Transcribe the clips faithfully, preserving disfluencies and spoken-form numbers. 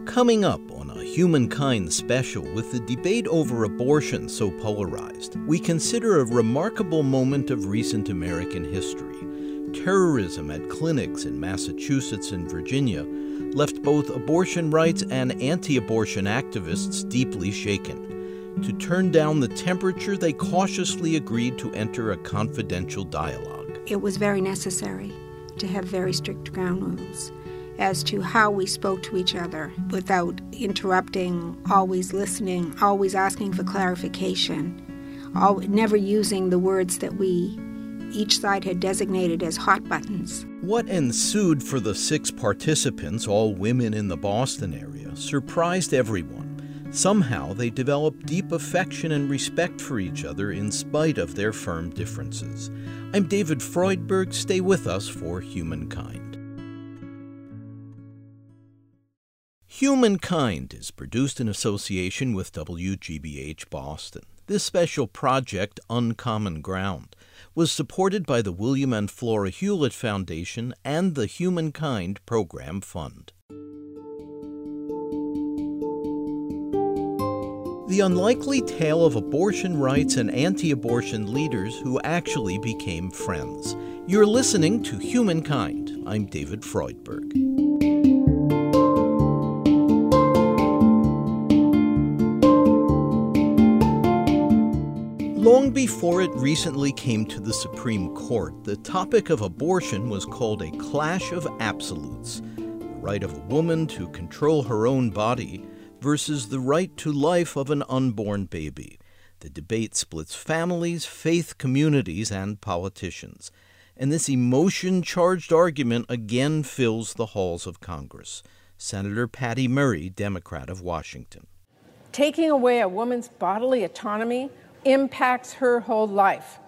Coming up on a Humankind special, with the debate over abortion so polarized, we consider a remarkable moment of recent American history. Terrorism at clinics in Massachusetts and Virginia left both abortion rights and anti-abortion activists deeply shaken. To turn down the temperature, they cautiously agreed to enter a confidential dialogue. It was very necessary to have very strict ground rules as to how we spoke to each other without interrupting, always listening, always asking for clarification, all, never using the words that we, each side had designated as hot buttons. What ensued for the six participants, all women in the Boston area, surprised everyone. Somehow they developed deep affection and respect for each other in spite of their firm differences. I'm David Freudberg. Stay with us for Humankind. Humankind is produced in association with W G B H Boston. This special project, Uncommon Ground, was supported by the William and Flora Hewlett Foundation and the Humankind Program Fund. The unlikely tale of abortion rights and anti-abortion leaders who actually became friends. You're listening to Humankind. I'm David Freudberg. Long before it recently came to the Supreme Court, the topic of abortion was called a clash of absolutes. The right of a woman to control her own body versus the right to life of an unborn baby. The debate splits families, faith communities, and politicians. And this emotion-charged argument again fills the halls of Congress. Senator Patty Murray, Democrat of Washington. Taking away a woman's bodily autonomy impacts her whole life.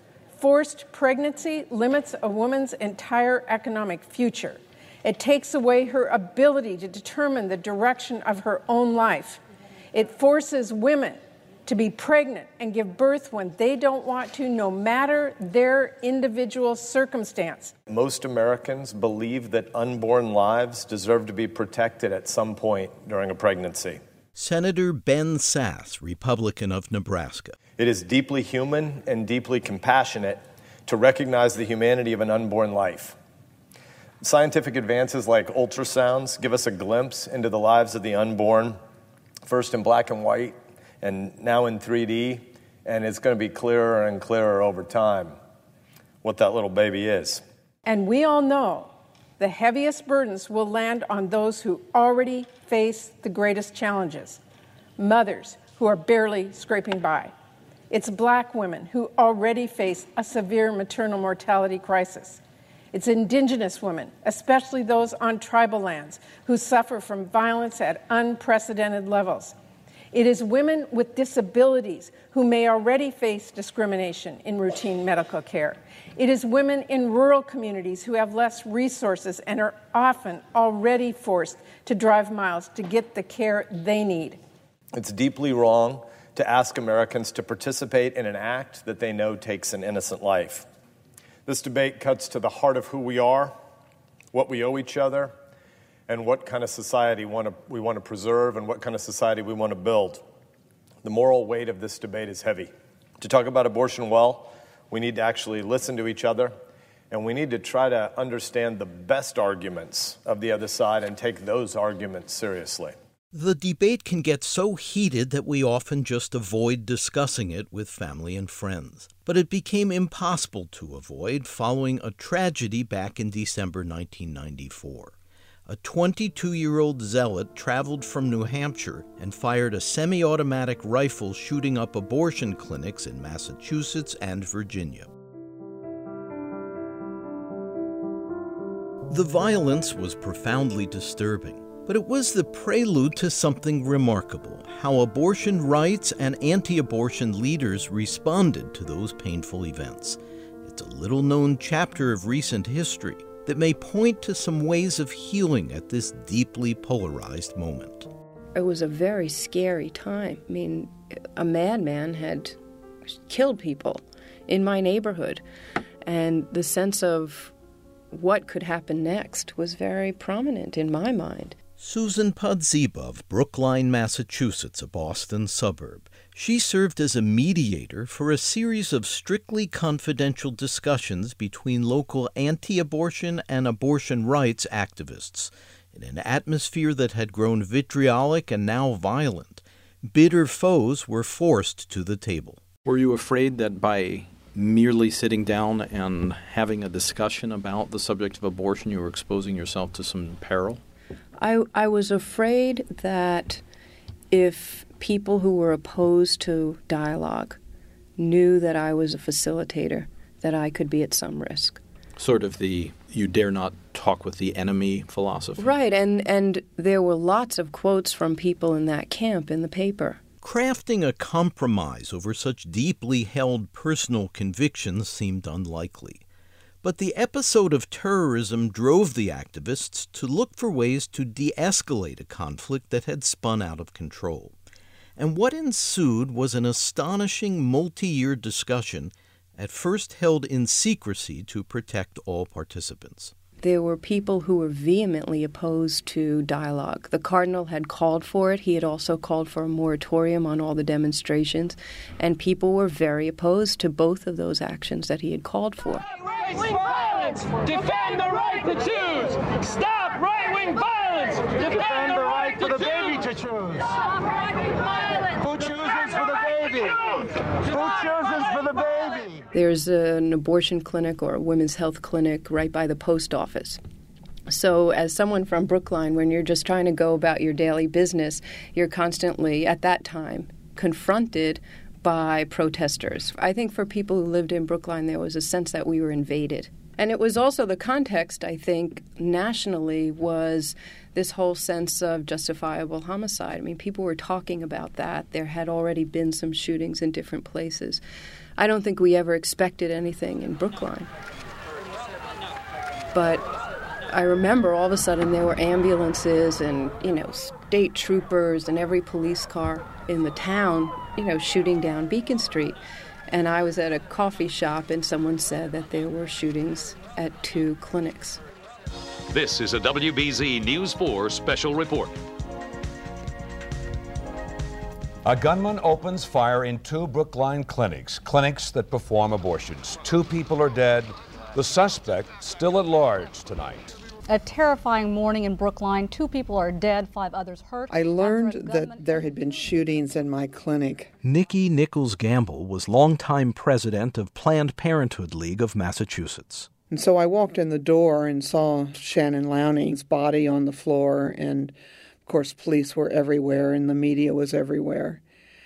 Forced pregnancy limits a woman's entire economic future. It takes away her ability to determine the direction of her own life. It forces women to be pregnant and give birth when they don't want to, no matter their individual circumstance. Most Americans believe that unborn lives deserve to be protected at some point during a pregnancy. Senator Ben Sasse, Republican of Nebraska. It is deeply human and deeply compassionate to recognize the humanity of an unborn life. Scientific advances like ultrasounds give us a glimpse into the lives of the unborn, first in black and white and now in three D, and it's going to be clearer and clearer over time what that little baby is. And we all know the heaviest burdens will land on those who already face the greatest challenges, mothers who are barely scraping by. It's black women who already face a severe maternal mortality crisis. It's indigenous women, especially those on tribal lands, who suffer from violence at unprecedented levels. It is women with disabilities who may already face discrimination in routine medical care. It is women in rural communities who have less resources and are often already forced to drive miles to get the care they need. It's deeply wrong to ask Americans to participate in an act that they know takes an innocent life. This debate cuts to the heart of who we are, what we owe each other, and what kind of society we want to, we want to preserve and what kind of society we want to build. The moral weight of this debate is heavy. To talk about abortion well, we need to actually listen to each other, and we need to try to understand the best arguments of the other side and take those arguments seriously. The debate can get so heated that we often just avoid discussing it with family and friends. But it became impossible to avoid following a tragedy back in December nineteen ninety-four. A twenty-two-year-old zealot traveled from New Hampshire and fired a semi-automatic rifle shooting up abortion clinics in Massachusetts and Virginia. The violence was profoundly disturbing. But it was the prelude to something remarkable, how abortion rights and anti-abortion leaders responded to those painful events. It's a little-known chapter of recent history that may point to some ways of healing at this deeply polarized moment. It was a very scary time. I mean, a madman had killed people in my neighborhood, and the sense of what could happen next was very prominent in my mind. Susan Podziba of Brookline, Massachusetts, a Boston suburb. She served as a mediator for a series of strictly confidential discussions between local anti-abortion and abortion rights activists in an atmosphere that had grown vitriolic and now violent. Bitter foes were forced to the table. Were you afraid that by merely sitting down and having a discussion about the subject of abortion, you were exposing yourself to some peril? I, I was afraid that if people who were opposed to dialogue knew that I was a facilitator, that I could be at some risk. Sort of the you dare not talk with the enemy philosophy. Right, and, and there were lots of quotes from people in that camp in the paper. Crafting a compromise over such deeply held personal convictions seemed unlikely. But the episode of terrorism drove the activists to look for ways to de-escalate a conflict that had spun out of control. And what ensued was an astonishing multi-year discussion, at first held in secrecy to protect all participants. There were people who were vehemently opposed to dialogue. The cardinal had called for it. He had also called for a moratorium on all the demonstrations, and people were very opposed to both of those actions that he had called for. Right-wing violence! Defend the right to choose! Stop right-wing violence! Defend, Defend the right to, to the baby to choose! Stop right-wing violence! Who chooses for the baby? Who chooses for the baby? There's an abortion clinic or a women's health clinic right by the post office. So as someone from Brookline, when you're just trying to go about your daily business, you're constantly, at that time, confronted by protesters. I think for people who lived in Brookline, there was a sense that we were invaded. And it was also the context, I think, nationally, was this whole sense of justifiable homicide. I mean, people were talking about that. There had already been some shootings in different places. I don't think we ever expected anything in Brookline. But I remember all of a sudden there were ambulances and, you know, state troopers and every police car in the town, you know, shooting down Beacon Street. And I was at a coffee shop and someone said that there were shootings at two clinics. This is a W B Z News four special report. A gunman opens fire in two Brookline clinics, clinics that perform abortions. Two people are dead. The suspect still at large tonight. A terrifying morning in Brookline. Two people are dead, five others hurt. I learned that there had been shootings in my clinic. Nikki Nichols Gamble was longtime president of Planned Parenthood League of Massachusetts. And so I walked in the door and saw Shannon Lowney's body on the floor, and of course police were everywhere and the media was everywhere.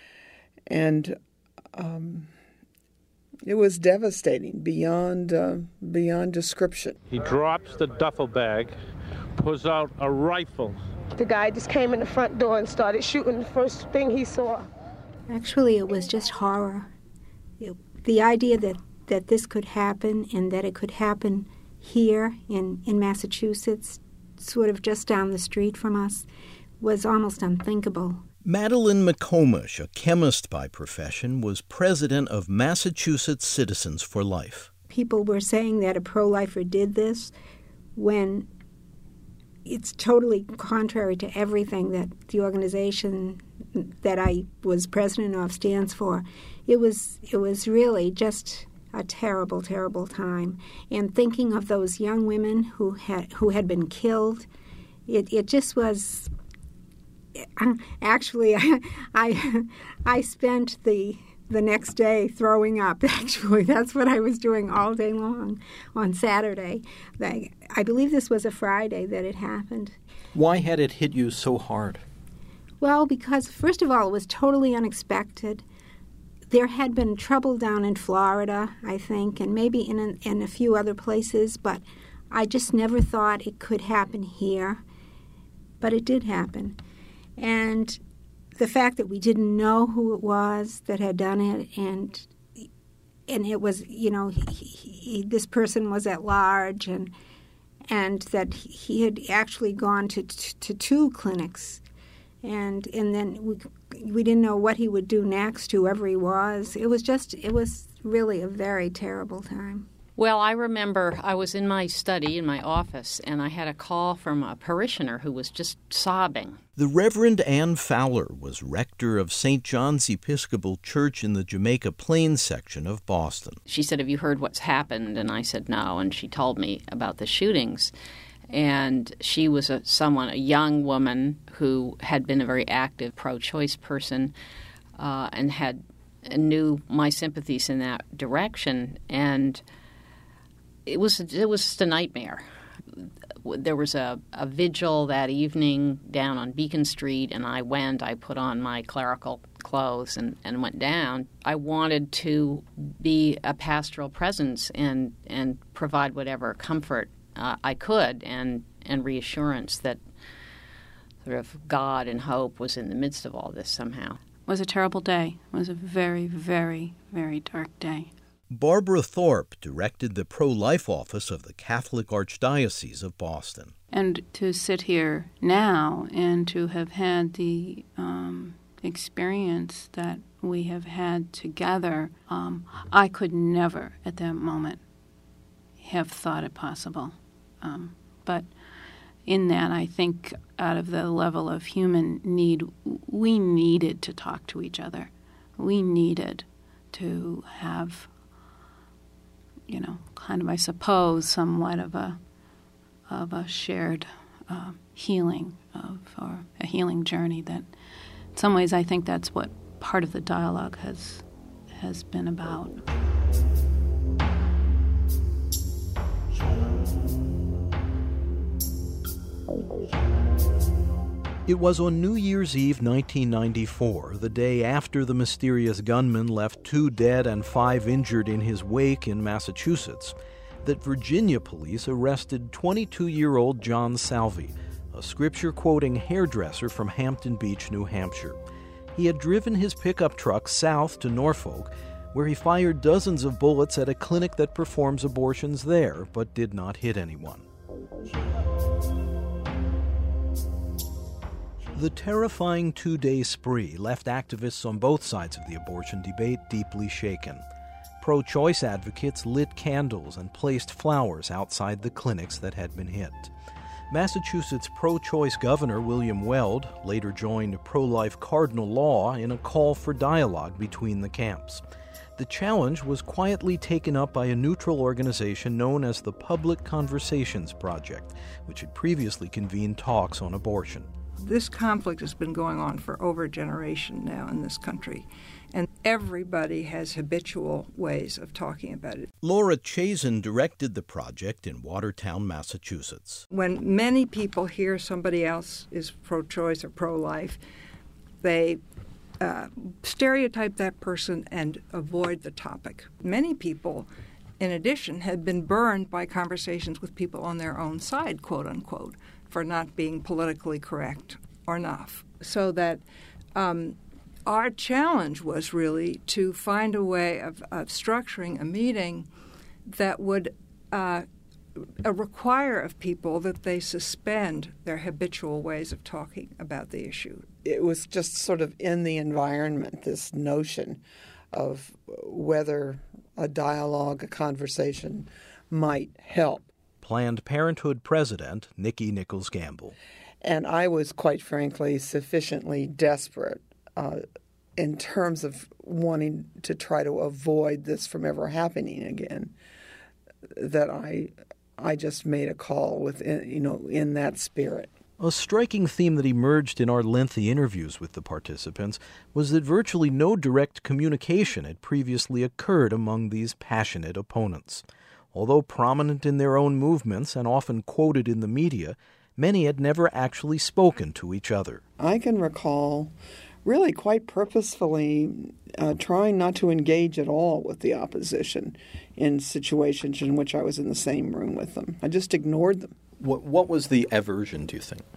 And um, it was devastating beyond uh, beyond description. He drops the duffel bag, pulls out a rifle. The guy just came in the front door and started shooting the first thing he saw. Actually, it was just horror. It, the idea that, that this could happen and that it could happen here in, in Massachusetts, sort of just down the street from us, was almost unthinkable. Madeline McComish, a chemist by profession, was president of Massachusetts Citizens for Life. People were saying that a pro-lifer did this when it's totally contrary to everything that the organization that I was president of stands for. It was it was really just a terrible, terrible time. And thinking of those young women who had who had been killed, it, it just was. Actually, I, I I spent the the next day throwing up. Actually, that's what I was doing all day long on Saturday. I, I believe this was a Friday that it happened. Why had it hit you so hard? Well, because first of all, it was totally unexpected. There had been trouble down in Florida, I think, and maybe in a, in a few other places, but I just never thought it could happen here. But it did happen. And the fact that we didn't know who it was that had done it, and and it was, you know, he, he, this person was at large, and and that he had actually gone to to two clinics, and and then we we didn't know what he would do next, whoever he was. It was just, it was really a very terrible time. Well, I remember I was in my study, in my office, and I had a call from a parishioner who was just sobbing. The Reverend Ann Fowler was rector of Saint John's Episcopal Church in the Jamaica Plains section of Boston. She said, "Have you heard what's happened?" And I said, "No." And she told me about the shootings. And she was a, someone, a young woman who had been a very active pro-choice person uh, and had and knew my sympathies in that direction. And It was it was just a nightmare. There was a, a vigil that evening down on Beacon Street, and I went. I put on my clerical clothes and, and went down. I wanted to be a pastoral presence and, and provide whatever comfort uh, I could and, and reassurance that sort of God and hope was in the midst of all this somehow. It was a terrible day. It was a very, very, very dark day. Barbara Thorpe directed the pro-life office of the Catholic Archdiocese of Boston. And to sit here now and to have had the um, experience that we have had together, um, I could never at that moment have thought it possible. Um, but in that, I think out of the level of human need, we needed to talk to each other. We needed to have, you know, kind of, I suppose, somewhat of a of a shared uh, healing of or a healing journey. That, in some ways, I think that's what part of the dialogue has has been about. It was on New Year's Eve nineteen ninety-four, the day after the mysterious gunman left two dead and five injured in his wake in Massachusetts, that Virginia police arrested twenty-two-year-old John Salvi, a scripture-quoting hairdresser from Hampton Beach, New Hampshire. He had driven his pickup truck south to Norfolk, where he fired dozens of bullets at a clinic that performs abortions there, but did not hit anyone. The terrifying two-day spree left activists on both sides of the abortion debate deeply shaken. Pro-choice advocates lit candles and placed flowers outside the clinics that had been hit. Massachusetts pro-choice Governor William Weld later joined pro-life cardinal law in a call for dialogue between the camps. The challenge was quietly taken up by a neutral organization known as the Public Conversations Project, which had previously convened talks on abortion. This conflict has been going on for over a generation now in this country, and everybody has habitual ways of talking about it. Laura Chazen directed the project in Watertown, Massachusetts. When many people hear somebody else is pro-choice or pro-life, they uh, stereotype that person and avoid the topic. Many people, in addition, have been burned by conversations with people on their own side, quote unquote, for not being politically correct or enough. So that um, our challenge was really to find a way of, of structuring a meeting that would uh, uh, require of people that they suspend their habitual ways of talking about the issue. It was just sort of in the environment, this notion of whether a dialogue, a conversation might help. Planned Parenthood president Nikki Nichols Gamble. And I was, quite frankly, sufficiently desperate uh, in terms of wanting to try to avoid this from ever happening again that I I just made a call within, you know, in that spirit. A striking theme that emerged in our lengthy interviews with the participants was that virtually no direct communication had previously occurred among these passionate opponents. Although prominent in their own movements and often quoted in the media, many had never actually spoken to each other. I can recall really quite purposefully uh, trying not to engage at all with the opposition in situations in which I was in the same room with them. I just ignored them. What, what was the aversion, do you think?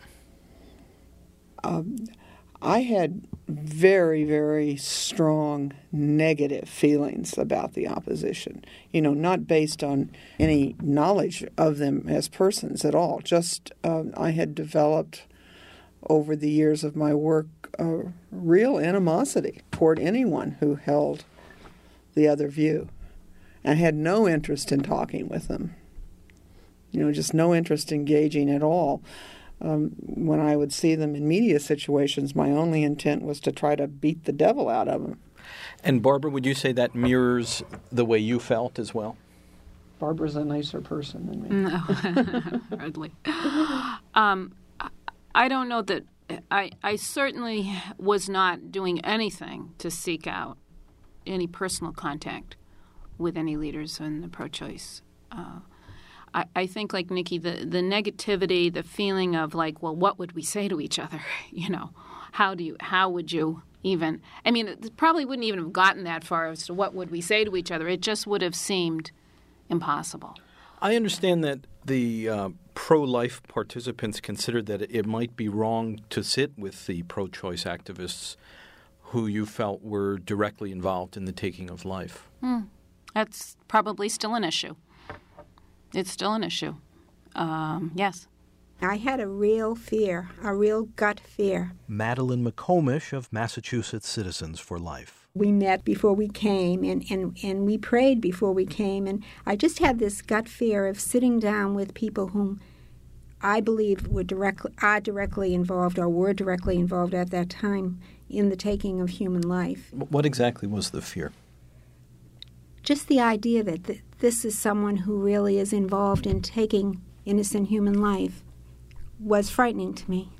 Um, I had very, very strong negative feelings about the opposition, you know, not based on any knowledge of them as persons at all. Just uh, I had developed over the years of my work a real animosity toward anyone who held the other view. I had no interest in talking with them. You know, just no interest in engaging at all. Um, when I would see them in media situations, my only intent was to try to beat the devil out of them. And Barbara, would you say that mirrors the way you felt as well? Barbara's a nicer person than me. No, hardly. Um, I don't know that I, I certainly was not doing anything to seek out any personal contact with any leaders in the pro-choice. Uh, I, I think, like Nikki, the, the negativity, the feeling of like, well, what would we say to each other? You know, how do you, how would you even? I mean, it probably wouldn't even have gotten that far as to what would we say to each other. It just would have seemed impossible. I understand that the uh, pro-life participants considered that it might be wrong to sit with the pro-choice activists who you felt were directly involved in the taking of life. Hmm. That's probably still an issue. It's still an issue. Um, yes. I had a real fear, a real gut fear. Madeline McComish of Massachusetts Citizens for Life. We met before we came, and, and, and we prayed before we came, and I just had this gut fear of sitting down with people whom I believed were directly, are directly involved or were directly involved at that time in the taking of human life. What exactly was the fear? Just the idea that th- this is someone who really is involved in taking innocent human life was frightening to me.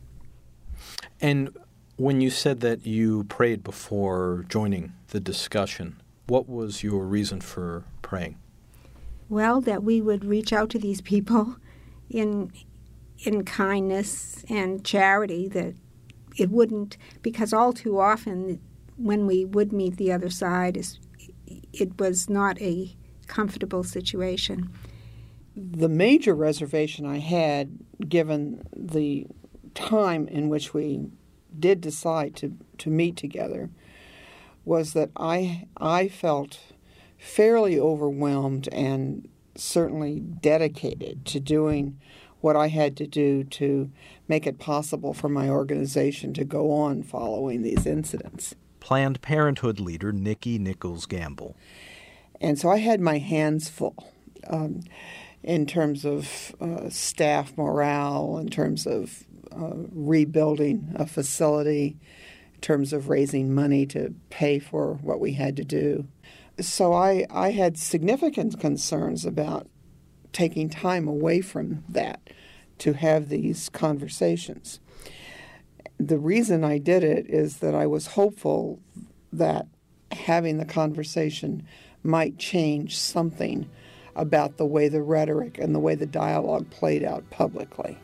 And when you said that you prayed before joining the discussion, what was your reason for praying? Well, that we would reach out to these people in in kindness and charity, that it wouldn't, because all too often when we would meet the other side, is it was not a comfortable situation. The major reservation I had, given the time in which we did decide to, to meet together, was that I I felt fairly overwhelmed and certainly dedicated to doing what I had to do to make it possible for my organization to go on following these incidents. Planned Parenthood leader Nikki Nichols Gamble. And so I had my hands full um, in terms of uh, staff morale, in terms of uh, rebuilding a facility, in terms of raising money to pay for what we had to do. So I, I had significant concerns about taking time away from that to have these conversations. The reason I did it is that I was hopeful that having the conversation might change something about the way the rhetoric and the way the dialogue played out publicly.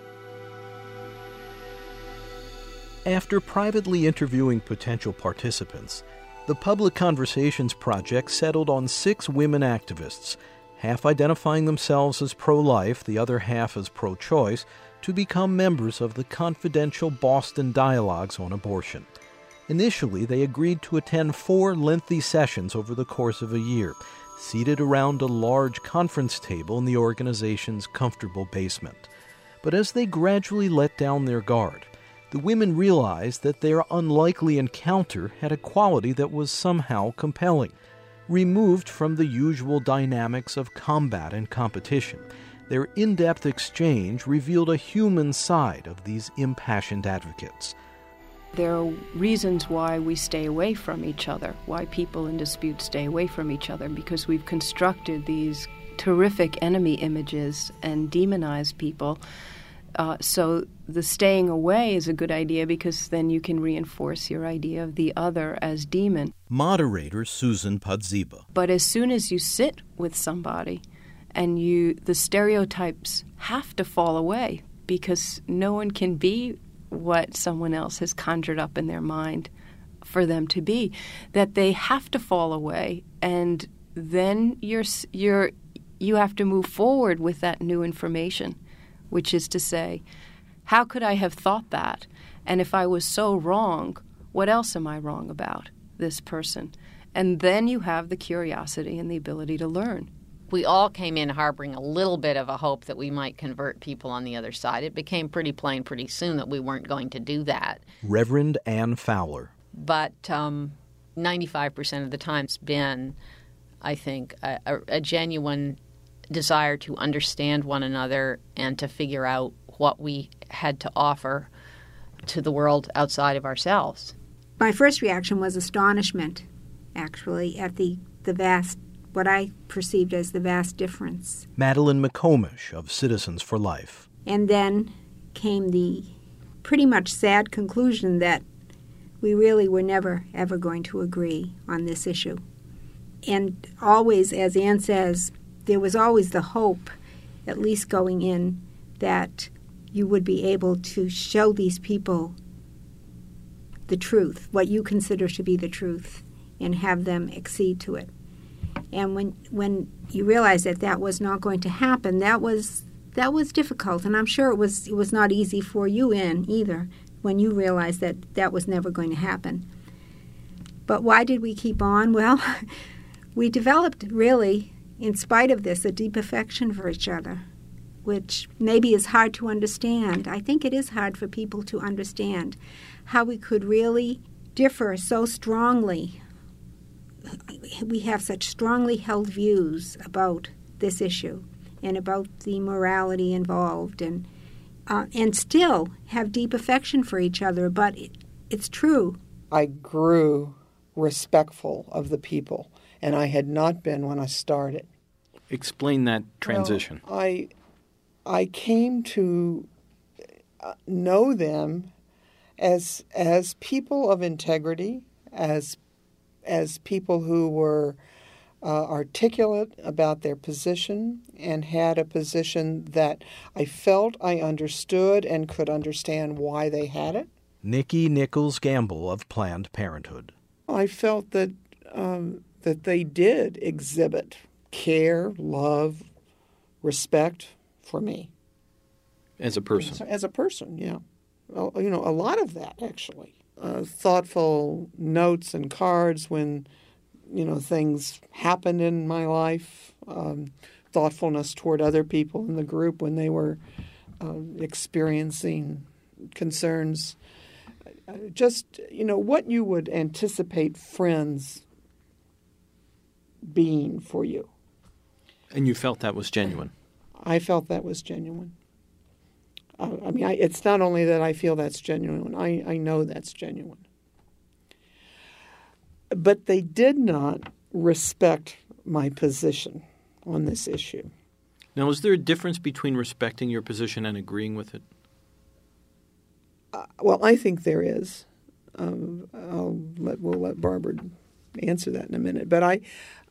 After privately interviewing potential participants, the Public Conversations Project settled on six women activists, half identifying themselves as pro-life, the other half as pro-choice, to become members of the confidential Boston Dialogues on Abortion. Initially, they agreed to attend four lengthy sessions over the course of a year, seated around a large conference table in the organization's comfortable basement. But as they gradually let down their guard, the women realized that their unlikely encounter had a quality that was somehow compelling. Removed from the usual dynamics of combat and competition, their in-depth exchange revealed a human side of these impassioned advocates. There are reasons why we stay away from each other, why people in dispute stay away from each other, because we've constructed these terrific enemy images and demonized people. Uh, so the staying away is a good idea because then you can reinforce your idea of the other as demon. Moderator Susan Podziba. But as soon as you sit with somebody and you, the stereotypes have to fall away because no one can be what someone else has conjured up in their mind for them to be, that they have to fall away, and then you're you're you have to move forward with that new information, which is to say, how could I have thought that? And if I was so wrong, what else am I wrong about this person? And then you have the curiosity and the ability to learn. We all came in harboring a little bit of a hope that we might convert people on the other side. It became pretty plain pretty soon that we weren't going to do that. Reverend Ann Fowler. But um, ninety-five percent of the time it's been I think, a, a, a genuine desire to understand one another and to figure out what we had to offer to the world outside of ourselves. My first reaction was astonishment, actually, at the, the vast, what I perceived as the vast difference. Madeline McComish of Citizens for Life. And then came the pretty much sad conclusion that we really were never, ever going to agree on this issue. And always, as Anne says, there was always the hope, at least going in, that you would be able to show these people the truth, what you consider to be the truth, and have them accede to it. And when when you realize that that was not going to happen, that was that was difficult, and I'm sure it was it was not easy for you, Anne, either, when you realized that that was never going to happen. But why did we keep on? Well, we developed, really, in spite of this, a deep affection for each other, which maybe is hard to understand. I think it is hard for people to understand how we could really differ so strongly. We have such strongly held views about this issue and about the morality involved, and uh, and still have deep affection for each other. But it, it's true. I grew respectful of the people, and I had not been when I started. Explain that transition. Well, I I came to know them as as people of integrity, as as people who were uh, articulate about their position and had a position that I felt I understood and could understand why they had it. Nikki Nichols Gamble of Planned Parenthood. I felt that um, that they did exhibit care, love, respect for me. As a person. As a person, yeah. Well, you know, a lot of that, actually. Uh, thoughtful notes and cards when, you know, things happened in my life. Um, thoughtfulness toward other people in the group when they were uh, experiencing concerns. Uh, just, you know, what you would anticipate friends being for you. And you felt that was genuine? I felt that was genuine. Uh, I mean, I, it's not only that I feel that's genuine, I, I know that's genuine. But they did not respect my position on this issue. Now, is there a difference between respecting your position and agreeing with it? Uh, well, I think there is. Um, I'll let, we'll let Barbara answer that in a minute. But I,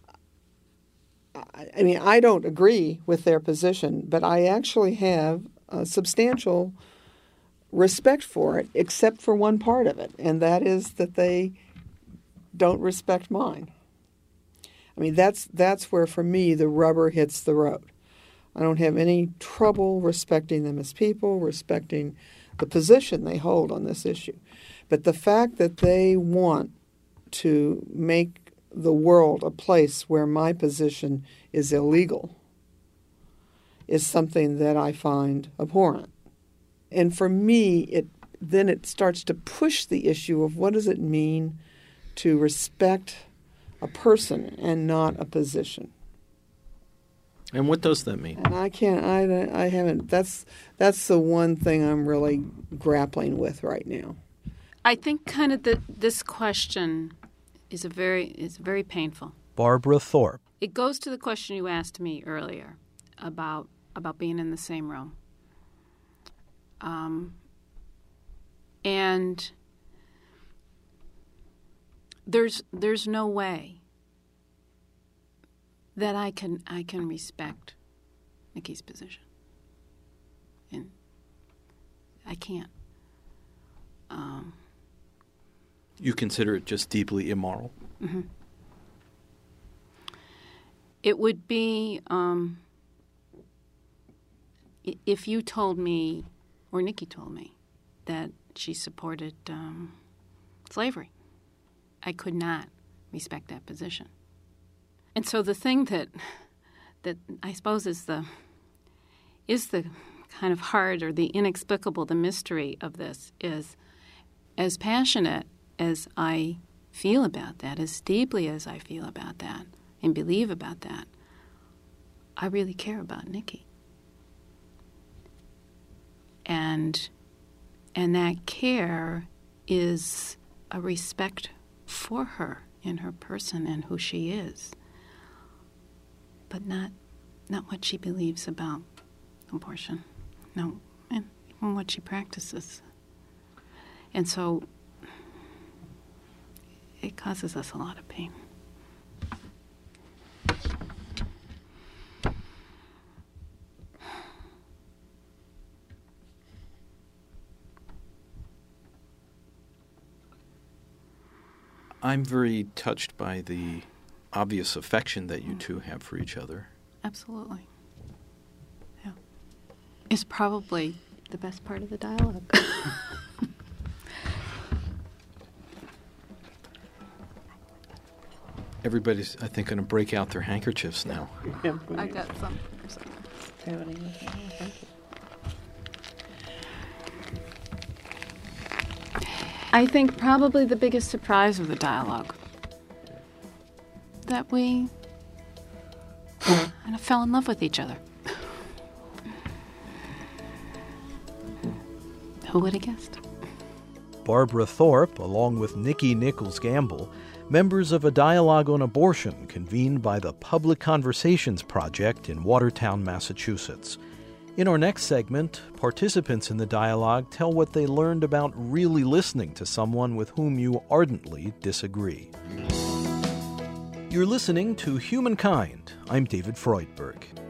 I, I mean, I don't agree with their position, but I actually have a substantial respect for it, except for one part of it, and that is that they don't respect mine. I mean, that's that's where, for me, the rubber hits the road. I don't have any trouble respecting them as people, respecting the position they hold on this issue. But the fact that they want to make the world a place where my position is illegal is something that I find abhorrent. And for me, it then it starts to push the issue of what does it mean to respect a person and not a position. And what does that mean? And I can't, I, I haven't, that's, that's the one thing I'm really grappling with right now. I think kind of the, this question is a very, is very painful. Barbara Thorpe. It goes to the question you asked me earlier about about being in the same room. Um, and there's there's no way that I can I can respect Nikki's position. And I can't. Um, you consider it just deeply immoral? Mm-hmm. It would be um, if you told me, or Nikki told me, that she supported um, slavery. I could not respect that position. And so the thing that that I suppose is the is the kind of hard or the inexplicable, the mystery of this is, as passionate as I feel about that, as deeply as I feel about that, and believe about that, I really care about Nikki. And and that care is a respect for her in her person and who she is, but not not what she believes about abortion, no, and even what she practices. And so it causes us a lot of pain. I'm very touched by the obvious affection that you two have for each other. Absolutely. Yeah. It's probably the best part of the dialogue. Everybody's, I think, going to break out their handkerchiefs now. I got some. Thank you. I think probably the biggest surprise of the dialogue, that we kind of fell in love with each other. Who would have guessed? Barbara Thorpe, along with Nikki Nichols Gamble, members of a dialogue on abortion convened by the Public Conversations Project in Watertown, Massachusetts. In our next segment, participants in the dialogue tell what they learned about really listening to someone with whom you ardently disagree. You're listening to Humankind. I'm David Freudberg.